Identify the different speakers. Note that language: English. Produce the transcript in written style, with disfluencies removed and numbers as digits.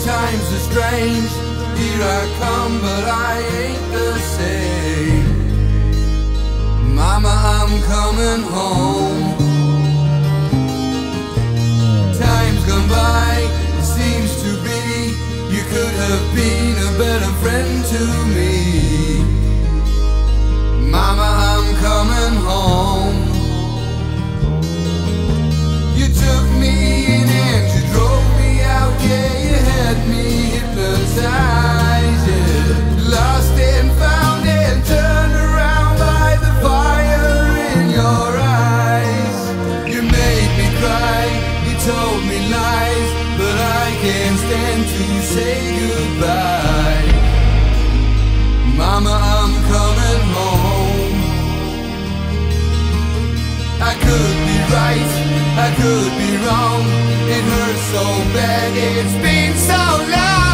Speaker 1: Times are strange, here I come, but I ain't the same. Mama, I'm coming home. Time's gone by, it seems to be you could have been a better friend to me. Mama, I'm coming home. You took me in and you drove me out, yeah, you had me hypnotized, yeah. Lost and found and turned around by the fire in your eyes. You made me cry, you told me lies, but I can't stand to say goodbye. Mama, I'm coming home. I could be right, I could be wrong. It hurts so bad, it's been so long.